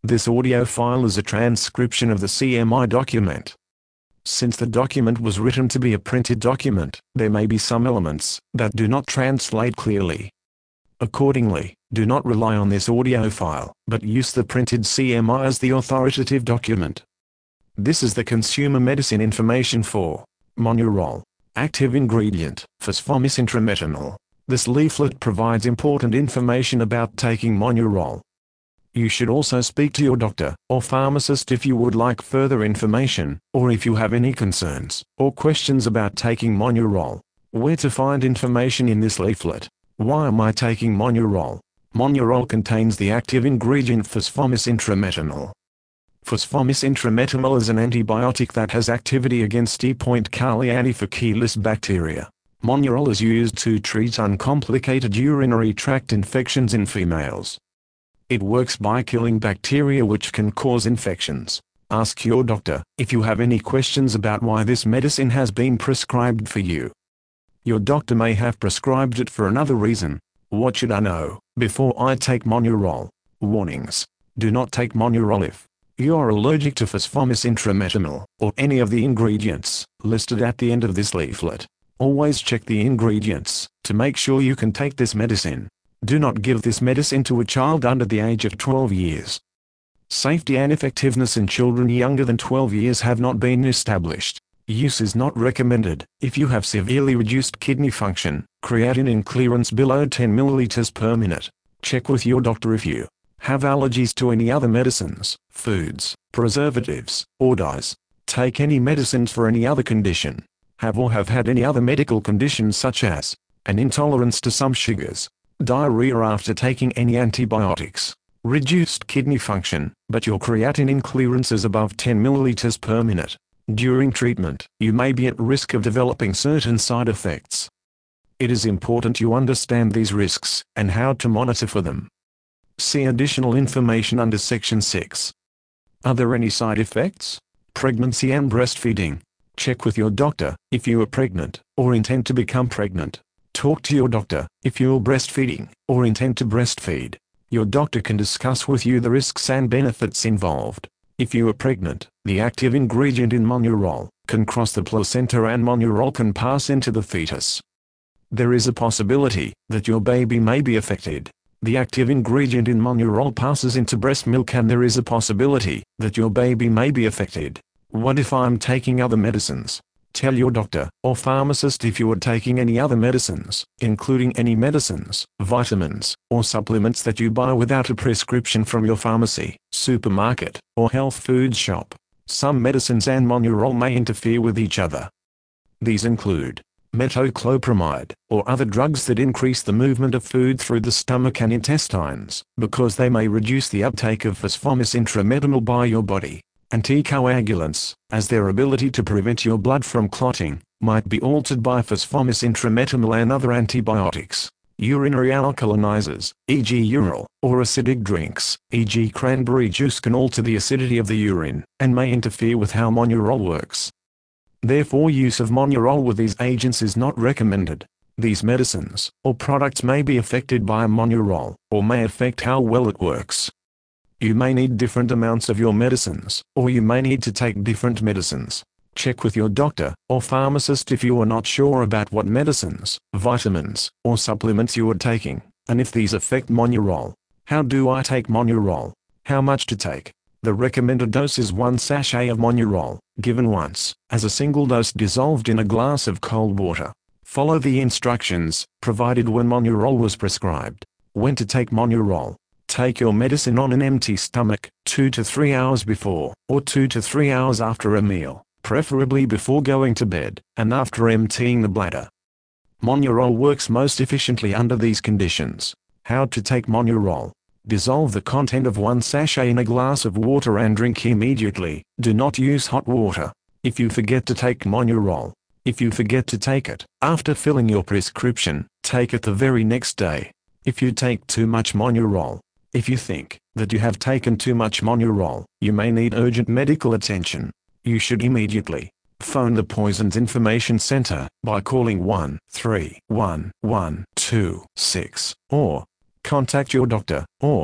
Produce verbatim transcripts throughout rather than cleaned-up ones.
This audio file is a transcription of the C M I document. Since the document was written to be a printed document, there may be some elements that do not translate clearly. Accordingly, do not rely on this audio file, but use the printed C M I as the authoritative document. This is the consumer medicine information for Monurol. Active ingredient, Fosfomis intrametanol. This leaflet provides important information about taking Monurol. You should also speak to your doctor or pharmacist if you would like further information, or if you have any concerns or questions about taking Monurol. Where to find information in this leaflet? Why am I taking Monurol? Monurol contains the active ingredient Fosfomis intrametanol. Fosfomis intrametanol is an antibiotic that has activity against E. coli Anopheles bacteria. Monurol is used to treat uncomplicated urinary tract infections in females. It works by killing bacteria which can cause infections. Ask your doctor if you have any questions about why this medicine has been prescribed for you. Your doctor may have prescribed it for another reason. What should I know before I take Monurol? Warnings. Do not take Monurol if you are allergic to Fosfomis intrametanol or any of the ingredients listed at the end of this leaflet. Always check the ingredients to make sure you can take this medicine. Do not give this medicine to a child under the age of twelve years. Safety and effectiveness in children younger than twelve years have not been established. Use is not recommended if you have severely reduced kidney function, creatinine in clearance below ten milliliters per minute. Check with your doctor if you have allergies to any other medicines, foods, preservatives, or dyes. Take any medicines for any other condition. Have or have had any other medical conditions such as an intolerance to some sugars, diarrhea after taking any antibiotics, reduced kidney function, but your creatinine clearance is above ten milliliters per minute. During treatment, you may be at risk of developing certain side effects. It is important you understand these risks and how to monitor for them. See additional information under Section six. Are there any side effects? Pregnancy and breastfeeding. Check with your doctor if you are pregnant or intend to become pregnant. Talk to your doctor if you are breastfeeding or intend to breastfeed. Your doctor can discuss with you the risks and benefits involved. If you are pregnant, the active ingredient in Monurol can cross the placenta and Monurol can pass into the fetus. There is a possibility that your baby may be affected. The active ingredient in Monurol passes into breast milk and there is a possibility that your baby may be affected. What if I'm taking other medicines? Tell your doctor or pharmacist if you are taking any other medicines, including any medicines, vitamins, or supplements that you buy without a prescription from your pharmacy, supermarket, or health food shop. Some medicines and Monurol may interfere with each other. These include metoclopramide, or other drugs that increase the movement of food through the stomach and intestines, because they may reduce the uptake of Fosfomis intrametanol by your body. Anticoagulants, as their ability to prevent your blood from clotting, might be altered by Fosfomis intrametanol and other antibiotics. Urinary alkalinizers, for example Urol, or acidic drinks, for example cranberry juice, can alter the acidity of the urine, and may interfere with how Monurol works. Therefore, use of Monurol with these agents is not recommended. These medicines, or products may be affected by Monurol, or may affect how well it works. You may need different amounts of your medicines, or you may need to take different medicines. Check with your doctor or pharmacist if you are not sure about what medicines, vitamins, or supplements you are taking, and if these affect Monurol. How do I take Monurol? How much to take? The recommended dose is one sachet of Monurol, given once, as a single dose dissolved in a glass of cold water. Follow the instructions provided when Monurol was prescribed. When to take Monurol? Take your medicine on an empty stomach, two to three hours before, or two to three hours after a meal, preferably before going to bed, and after emptying the bladder. Monurol works most efficiently under these conditions. How to take Monurol? Dissolve the content of one sachet in a glass of water and drink immediately. Do not use hot water. If you forget to take Monurol, if you forget to take it after filling your prescription, take it the very next day. If you take too much Monurol, if you think that you have taken too much Monurol, you may need urgent medical attention. You should immediately phone the Poisons Information Center by calling one three one one two six, or contact your doctor, or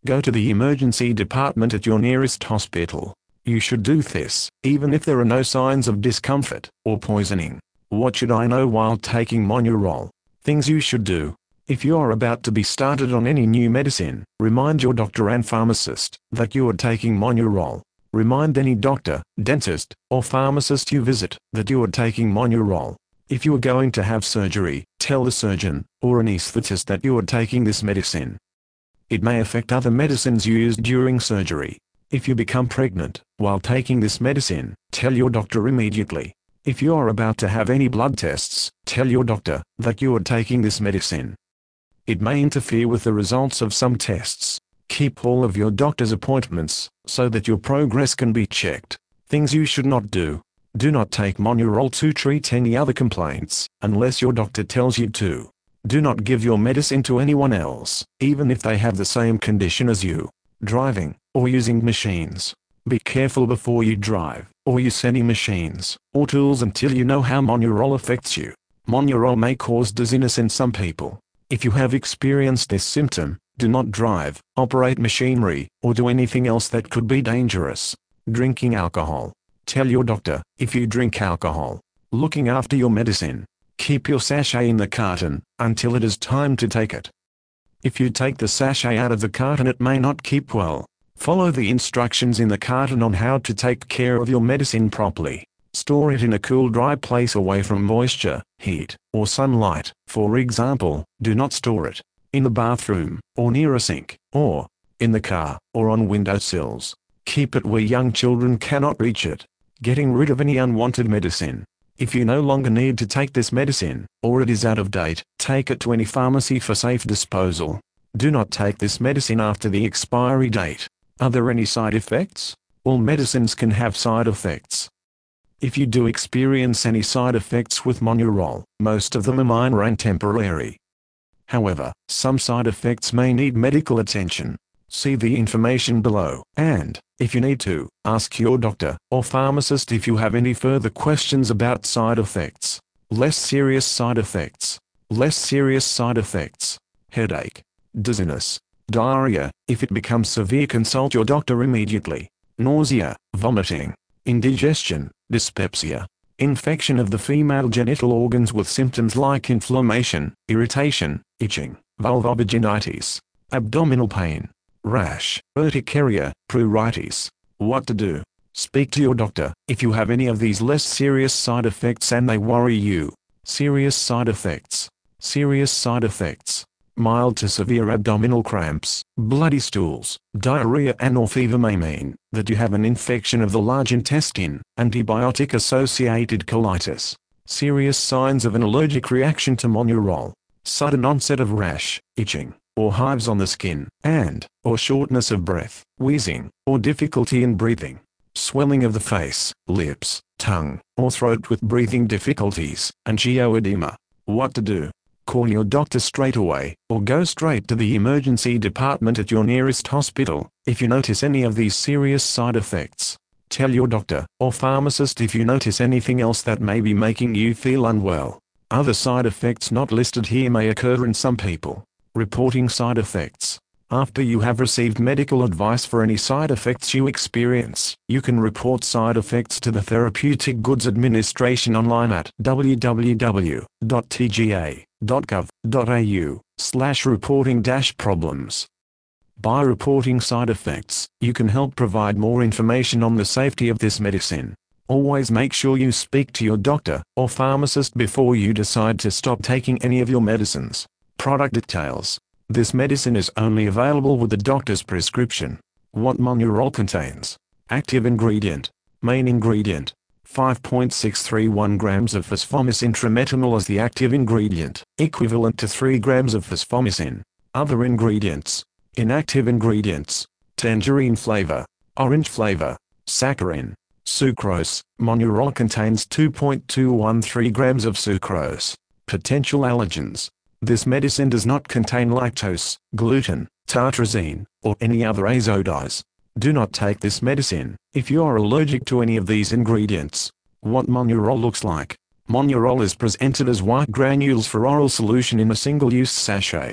Go to the emergency department at your nearest hospital. You should do this, even if there are no signs of discomfort or poisoning. What should I know while taking Monuroll? Things you should do. If you are about to be started on any new medicine, remind your doctor and pharmacist that you are taking Monuroll. Remind any doctor, dentist, or pharmacist you visit that you are taking Monuroll. If you are going to have surgery, tell the surgeon or anesthetist that you are taking this medicine. It may affect other medicines used during surgery. If you become pregnant while taking this medicine, tell your doctor immediately. If you are about to have any blood tests, tell your doctor that you are taking this medicine. It may interfere with the results of some tests. Keep all of your doctor's appointments so that your progress can be checked. Things you should not do. Do not take Monuroll to treat any other complaints unless your doctor tells you to. Do not give your medicine to anyone else, even if they have the same condition as you. Driving or using machines. Be careful before you drive or use any machines or tools until you know how Monuroll affects you. Monuroll may cause dizziness in some people. If you have experienced this symptom, do not drive, operate machinery, or do anything else that could be dangerous. Drinking alcohol. Tell your doctor if you drink alcohol. Looking after your medicine. Keep your sachet in the carton until it is time to take it. If you take the sachet out of the carton, it may not keep well. Follow the instructions in the carton on how to take care of your medicine properly. Store it in a cool, dry place away from moisture, heat, or sunlight. For example, do not store it in the bathroom, or near a sink, or in the car, or on windowsills. Keep it where young children cannot reach it. Getting rid of any unwanted medicine. If you no longer need to take this medicine, or it is out of date, take it to any pharmacy for safe disposal. Do not take this medicine after the expiry date. Are there any side effects? All medicines can have side effects. If you do experience any side effects with Monuroll, most of them are minor and temporary. However, some side effects may need medical attention. See the information below, and, if you need to, ask your doctor or pharmacist if you have any further questions about side effects. Less serious side effects. Less serious side effects. Headache. Dizziness. Diarrhea. If it becomes severe, consult your doctor immediately. Nausea, vomiting. Indigestion, dyspepsia. Infection of the female genital organs with symptoms like inflammation, irritation, itching, vulvovaginitis, abdominal pain, rash, urticaria, pruritus. What to do? Speak to your doctor if you have any of these less serious side effects and they worry you. Serious side effects. Serious side effects. Mild to severe abdominal cramps, bloody stools, diarrhea and or fever may mean that you have an infection of the large intestine, antibiotic-associated colitis. Serious signs of an allergic reaction to Monuroll. Sudden onset of rash, itching, or hives on the skin, and, or shortness of breath, wheezing, or difficulty in breathing. Swelling of the face, lips, tongue, or throat with breathing difficulties, angioedema. What to do? Call your doctor straight away, or go straight to the emergency department at your nearest hospital, if you notice any of these serious side effects. Tell your doctor or pharmacist if you notice anything else that may be making you feel unwell. Other side effects not listed here may occur in some people. Reporting side effects. After you have received medical advice for any side effects you experience, you can report side effects to the Therapeutic Goods Administration online at w w w dot t g a dot gov dot a u slash reporting dash problems. By reporting side effects, you can help provide more information on the safety of this medicine. Always make sure you speak to your doctor or pharmacist before you decide to stop taking any of your medicines. Product details. This medicine is only available with the doctor's prescription. What Monuroll contains. Active ingredient. Main ingredient. five point six three one grams of fosfomycin trametanol as the active ingredient, equivalent to three grams of fosfomycin. Other ingredients. Inactive ingredients. Tangerine flavor. Orange flavor. Saccharin. Sucrose. Monuroll contains two point two one three grams of sucrose. Potential allergens. This medicine does not contain lactose, gluten, tartrazine, or any other azo-dyes. Do not take this medicine if you are allergic to any of these ingredients. What Monuroll looks like. Monuroll is presented as white granules for oral solution in a single-use sachet.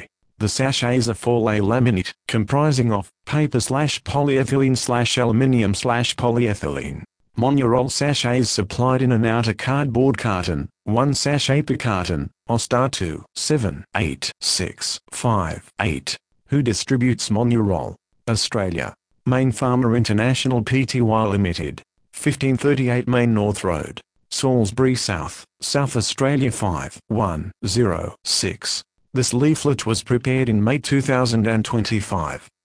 The sachets are four-layer laminate, comprising of paper slash polyethylene slash aluminium slash polyethylene. Monurol sachets supplied in an outer cardboard carton, one sachet per carton, O star two seven eight six five eight. Who distributes Monurol? Australia. Main Pharma International Pty Limited. fifteen thirty-eight Main North Road, Salisbury South, South Australia five one zero six. This leaflet was prepared in May two thousand twenty-five.